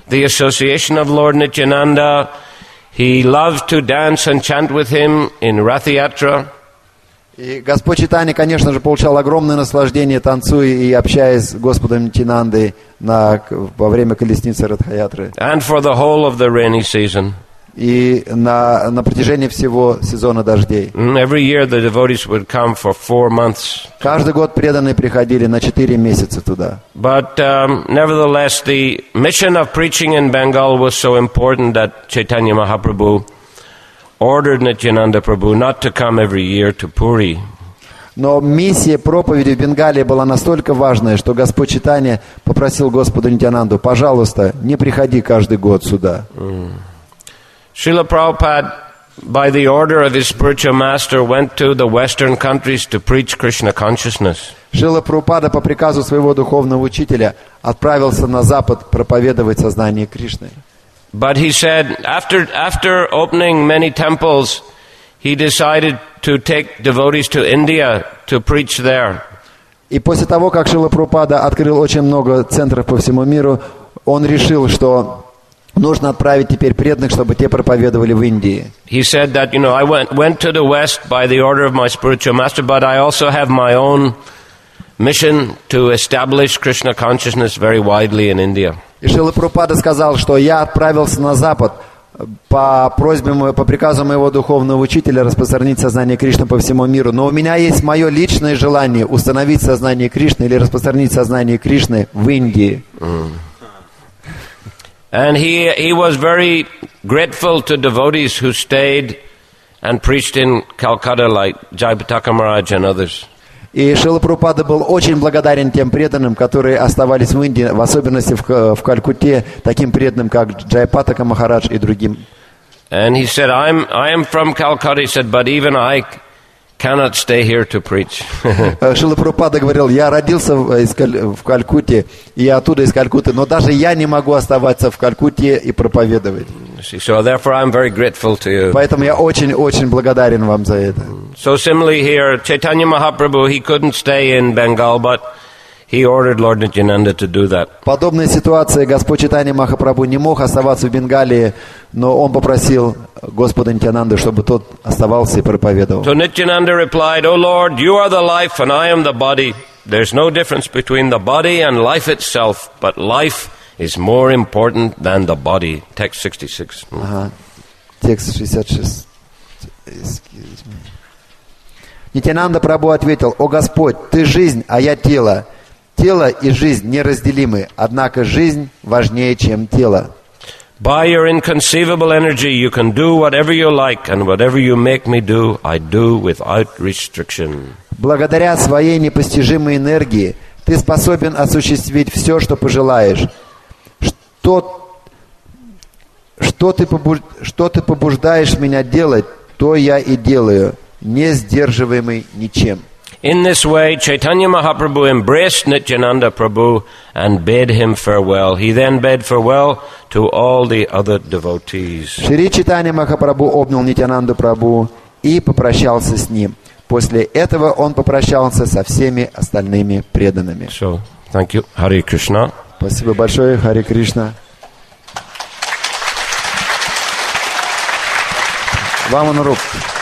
Speaker 1: the association of Lord Nityananda. He loved to dance and chant with him in Rath Yatra.
Speaker 2: И Господь Чайтанья, конечно же, получал огромное наслаждение, танцуя и общаясь с Господом Нитьянандой на, во время колесницы Радха-ятры.
Speaker 1: And for the whole of the rainy season.
Speaker 2: И на, на протяжении всего сезона дождей.
Speaker 1: Every year the devotees would come for four months.
Speaker 2: Каждый год преданные приходили на четыре месяца туда.
Speaker 1: But um, nevertheless, the mission of preaching in Bengal was so important that Chaitanya Mahaprabhu ordered Nityananda Prabhu not to come every year to Puri.
Speaker 2: Но миссия проповеди в Бенгалии была настолько важная, что Господь Чайтанья попросил Господа Нитьянанду: пожалуйста, не приходи каждый год сюда.
Speaker 1: Mm. Srila Prabhupada, by the order of his spiritual master, went to the Western countries to preach Krishna consciousness.
Speaker 2: Шрила Прабхупада по приказу своего духовного учителя отправился на Запад проповедовать сознание Кришны.
Speaker 1: But he said, after after opening many temples, he decided to take devotees to India to preach there.
Speaker 2: И после того, как Шрила Прабхупада открыл очень много центров по всему миру, он решил, что нужно отправить теперь преданных, чтобы те проповедовали в Индии.
Speaker 1: He said that, you know, I went went to the West by the order of my spiritual master, but I also have my own mission to establish Krishna consciousness very widely in India.
Speaker 2: И Шрила Прабхупада сказал, что я отправился на Запад по просьбе, по приказу моего духовного учителя распространить сознание Кришны по всему миру. Но у меня есть мое личное желание установить сознание Кришны или распространить сознание Кришны в Индии.
Speaker 1: Mm. And he he was very grateful to devotees who stayed and preached in Calcutta, like Jayapataka Maharaj and others.
Speaker 2: И Шрила Прабхупада был очень благодарен тем преданным, которые оставались в Индии, в особенности в, в Калькутте, таким преданным, как Джайапатака Махарадж и другим.
Speaker 1: And he said, I'm, I am from Calcutta, he said, but even I cannot stay here to preach.
Speaker 2: Шрила Прабхупада говорил: я родился в, в Калькутте, и я оттуда из Калькутты, но даже я не могу оставаться в Калькутте и проповедовать.
Speaker 1: So therefore I'm very grateful to you.
Speaker 2: Поэтому я очень-очень благодарен вам за это.
Speaker 1: So similarly here, Chaitanya Mahaprabhu, he couldn't stay in Bengal, but he ordered Lord Nityananda to do that.
Speaker 2: В подобной ситуации Господь Чайтанья Махапрабху не мог оставаться в Бенгалии, но он попросил Господа Нитьянанду, чтобы тот оставался и проповедовал.
Speaker 1: So Nityananda replied, "O Lord, you are the life and I am the body. There's no difference between the body and life itself, but life is more important than the body." Text sixty-six.
Speaker 2: Ага. Текст шестьдесят шесть. Нитьянанда Прабху ответил: «О Господь, Ты жизнь, а я тело. Тело и жизнь неразделимы, однако жизнь важнее, чем тело».
Speaker 1: By your inconceivable energy, you can do whatever you like, and whatever you make me do, I do without restriction.
Speaker 2: Благодаря своей непостижимой энергии Ты способен осуществить все, что пожелаешь. Что, что, ты побуж... что ты побуждаешь меня делать, то я и делаю, не сдерживаемый ничем.
Speaker 1: In this way, Chaitanya Mahaprabhu embraced Nityananda Prabhu and bade him farewell. He then bade farewell to all the other devotees.
Speaker 2: Шри Чайтанья Махапрабху обнял Нитьянанду Прабху и попрощался с ним. После этого он попрощался со всеми остальными преданными.
Speaker 1: So, thank you. Hare Krishna.
Speaker 2: Спасибо большое, Харе Кришна. Вамана Руп.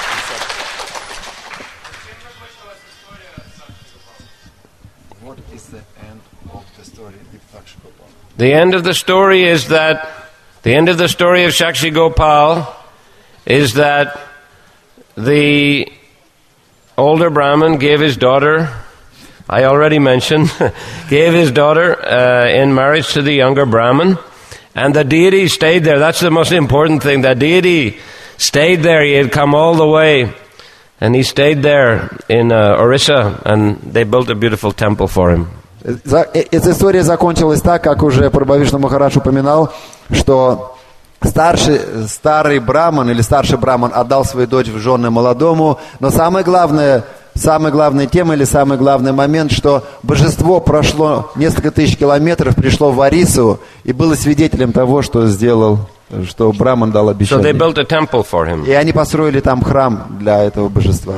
Speaker 1: The end of the story is that the end of the story of Sakshi Gopal is that the older Brahmin gave his daughter, I already mentioned, gave his daughter uh, in marriage to the younger Brahmin, and the deity stayed there. That's the most important thing. The deity stayed there. He had come all the way, and he stayed there in uh, Orissa, and they built a beautiful temple for him.
Speaker 2: Эта история закончилась так, как уже Прабхавишну Махарадж упоминал, что старший, старый браман или старший браман отдал свою дочь в жены молодому, но самое главное, самая главная тема или самый главный момент, что божество прошло несколько тысяч километров, пришло в Орису и было свидетелем того, что сделал, что браман дал обещание.
Speaker 1: So they built a temple for him.
Speaker 2: И они построили там храм для этого божества.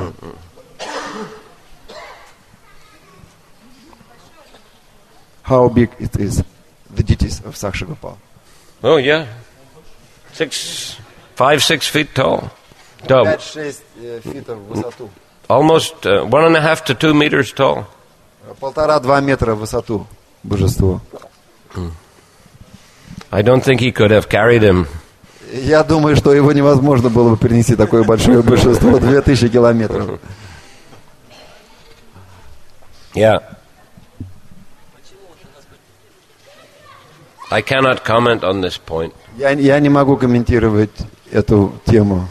Speaker 2: How big it is, the deities of Sakshi Gopal.
Speaker 1: Oh, yeah. Six, five, six feet tall. Tall.
Speaker 2: пять-шесть фитов в высоту.
Speaker 1: Almost uh, one and a half to two meters tall.
Speaker 2: Полтора-два метра в высоту божество.
Speaker 1: I don't think he could have carried him.
Speaker 2: Я думаю, что его невозможно было бы перенести такое большое божество, две тысячи километров.
Speaker 1: Yeah. I cannot comment on this point.
Speaker 2: Я, я не могу комментировать эту тему.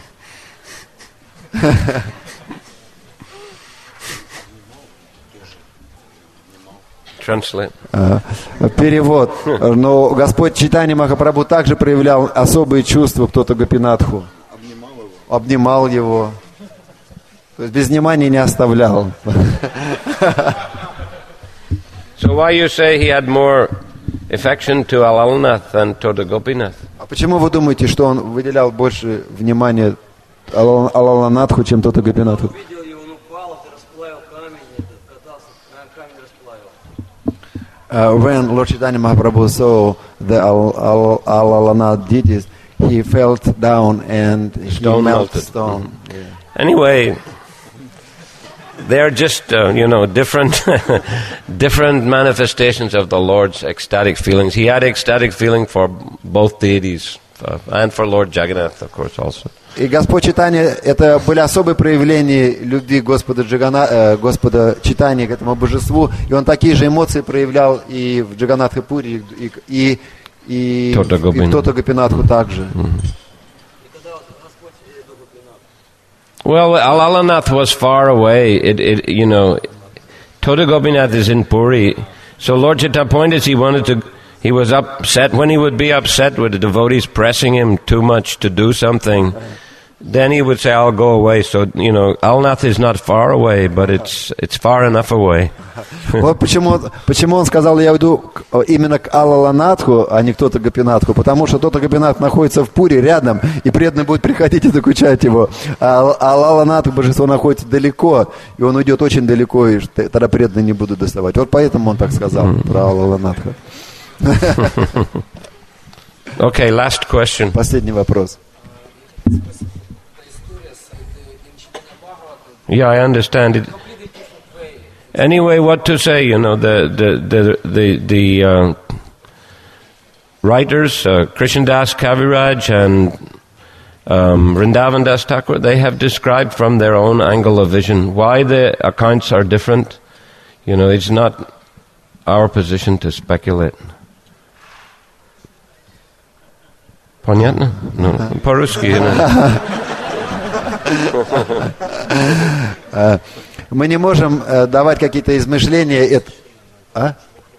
Speaker 1: Translate.
Speaker 2: Перевод. Но Господь Чайтанья Махапрабху также проявлял особые чувства к Тото Гопинатху. Обнимал его. Обнимал его. То есть без внимания не оставлял.
Speaker 1: So why you say he had more affection to Alalnath than Tota Gopinath?
Speaker 2: А почему вы думаете, что он выделял больше внимания Алаланатху, чем Тото Гопинатху? Uh, when Lord Chaitanya Mahaprabhu saw the Alalanath deities, he felt down and
Speaker 1: stone
Speaker 2: he melted
Speaker 1: melted.
Speaker 2: stone.
Speaker 1: Mm-hmm. Yeah. Anyway, they're just, uh, you know, different different manifestations of the Lord's ecstatic feelings. He had ecstatic feeling for both deities, uh, and for Lord Jagannath, of course, also.
Speaker 2: И Господь Чайтанья, это были особые проявления любви Господа, Джагана, э, Господа Чайтаньи к этому божеству. И он такие же эмоции проявлял и в Джаганнатхе-пури, и, и, и, и в Тото Гопинатху также.
Speaker 1: Mm-hmm. Well, Alalanath was far away. It, it, you know, Tota Gopinath is in Puri. So Lord Chaitanya pointed, he wanted to, he was upset. When he would be upset with the devotees pressing him too much to do something, then he would say, I'll go away. So, you know, Alnath is not far away, but it's it's far enough away.
Speaker 2: Вот почему, почему он сказал, я уйду именно к Алаланатху, а не к Тото Гопинатху, потому что Тото Гопинатх находится в Пуре рядом, и преданные будут приходить и докучать его. А Алаланатх, божество, находится далеко, и он уйдет очень далеко, и тогда преданные не будут доставать. Вот поэтому он так сказал про Алаланатха.
Speaker 1: Okay, last question.
Speaker 2: Последний вопрос.
Speaker 1: Yeah, I understand it. Anyway, what to say? You know, the the the the, the uh, writers, uh, Krishndas Kaviraj and um, Vrindavan Das Thakur, they have described from their own angle of vision why the accounts are different. You know, it's not our position to speculate. Понятно? Ну, по-русски.
Speaker 2: Мы не можем давать какие-то измышления. А?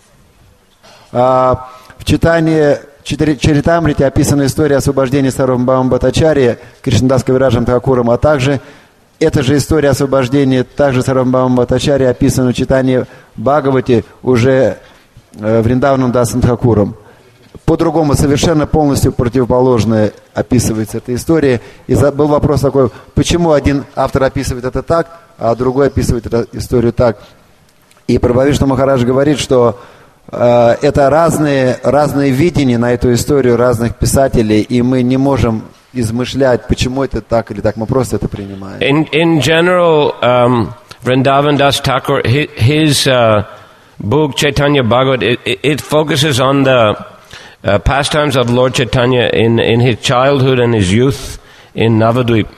Speaker 2: А, в читании Чаритамрите описана история освобождения Сарвабхаума Бхаттачарьи Кришнадас Кавираджем Тхакуром, а также эта же история освобождения также Сарвабхаума Бхаттачарьи описана в читании Бхагавати уже Вриндаваном Дасом Тхакуром. По-другому, совершенно полностью противоположная описывается эта история. И был вопрос такой, почему один автор описывает это так, а другой описывает эту историю так. И Прабхавишну Махарадж говорит, что э, это разные, разные видения на эту историю разных писателей, и мы не можем измышлять, почему это так или так, мы просто это принимаем.
Speaker 1: In, in general, um, Vrindavan Das Thakur, his, his uh, book Chaitanya Bhagavat, it, it focuses on the Uh, pastimes of Lord Chaitanya in, in his childhood and his youth in Navadvip.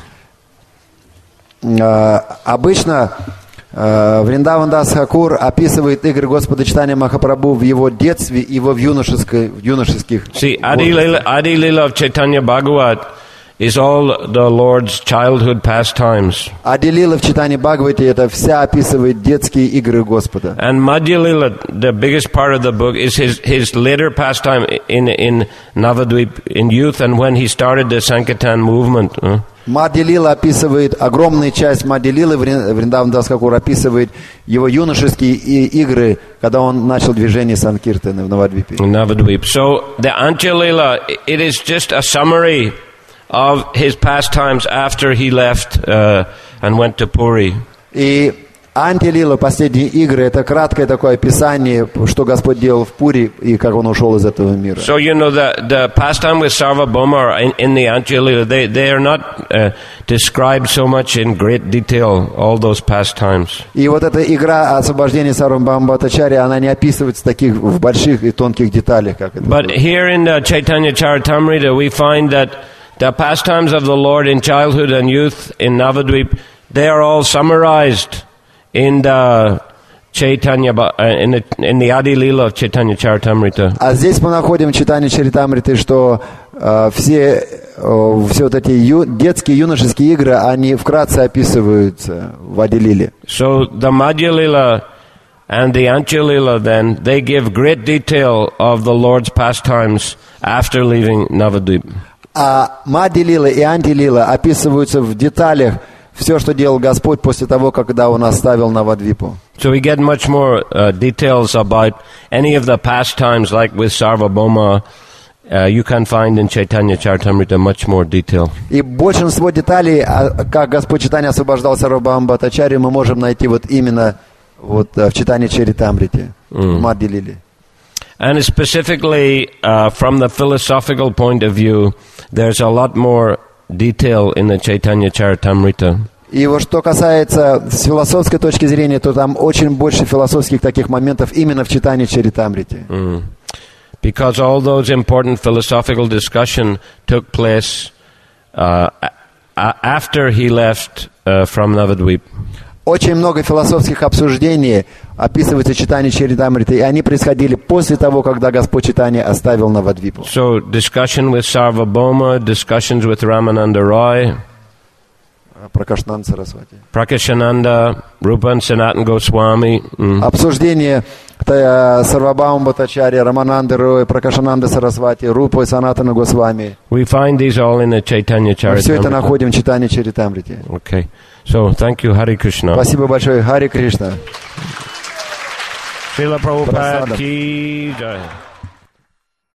Speaker 2: Uh, обычно uh, Вриндаван Дас Тхакур описывает игры Господа Чайтаньи Махапрабху в его детстве и его в, юношеской, в юношеских
Speaker 1: See, Adi Lila, Adi Lila of Chaitanya Bhagavat is all the Lord's childhood pastimes.
Speaker 2: Ади Лила в Чайтаньи Бхагавате это вся описывает детские игры Господа.
Speaker 1: And Madhya Lila, the biggest part of the book, is his, his later pastime in, in Navadvip, in youth, and when he started the Sankirtan movement. Huh?
Speaker 2: Мадхья Лила описывает, огромная часть Мадхья Лилы, Вриндаван Дас Тхакур описывает его юношеские игры, когда он начал движение Санкиртана в Навадвипе.
Speaker 1: Navadvip. So the Antya Lila, it is just a summary of his pastimes after he left uh, and went to Puri.
Speaker 2: И Антилила, последние игры, это краткое такое описание, что Господь делал в Пури и как Он ушел из этого мира.
Speaker 1: So you know the the pastime with Sarvabhauma in, in the Antya-lila, they they are not uh, described so much in great detail. All those pastimes.
Speaker 2: И вот эта игра освобождения Сарвабхаума Бхаттачарьи, она не описывается в таких в больших и тонких деталях, как это.
Speaker 1: But here in the Chaitanya Charitamrita, we find that the pastimes of the Lord in childhood and youth in Navadvip, they are all summarized in the Chaitanya, in the, in the Adi Leela of Chaitanya Charitamrita.
Speaker 2: А здесь мы находим в Чайтанья Чаритамрите, что э, все, э, все вот эти ю, детские, юношеские игры, они вкратце описываются в Ади Лиле.
Speaker 1: So the Madhya Leela and the Antya Leela, then, they give great detail of the Lord's pastimes after leaving Navadvip.
Speaker 2: А Мадья Лила и Анти Лила описываются в деталях все, что делал Господь после того, когда Он оставил Навадвипу.
Speaker 1: So we get much more uh, details about any of the pastimes, like with Sarvabhauma. Uh, you can find in Chaitanya Charitamrita much more detail.
Speaker 2: И большинство деталей, как Господь Чайтанья освобождал Сарвабхаума Бхаттачарью, мы можем найти вот именно вот в Чайтанья Чаритамрите, в Мадья Лиле.
Speaker 1: And specifically, uh, from the philosophical point of view, there's a lot more detail in the Chaitanya Charitamrita.
Speaker 2: И вот что касается с философской точки зрения, то там очень больше философских таких моментов именно в Чайтанья Чаритамрите.
Speaker 1: Mm. Because all those important philosophical discussion took place uh, a- after he left uh, from Navadvip.
Speaker 2: Очень много философских обсуждений описывается в Чайтанья Чаритамрите, и они происходили после того, когда Господь Чайтанья оставил Навадвипу.
Speaker 1: So discussion with Sarvabhauma, discussions with Ramananda Roy,
Speaker 2: Пракашнанда Сарасвати.
Speaker 1: Prakashananda, Rupa and Sanatan Goswami. Mm.
Speaker 2: Обсуждение Сарвабхаума Бхаттачарьи, Рамананды Рой, Пракашананда Сарасвати, Рупа и Санатана Госвами.
Speaker 1: We find these all in the Chaitanya
Speaker 2: Мы все это
Speaker 1: Charitamrita.
Speaker 2: находим в Чайтанья Чаритамрите.
Speaker 1: Okay. So thank you, Hare Krishna.
Speaker 2: Спасибо большое. Харе Кришна.
Speaker 1: Srila Prabhupada
Speaker 2: Prasada.
Speaker 1: ki jai.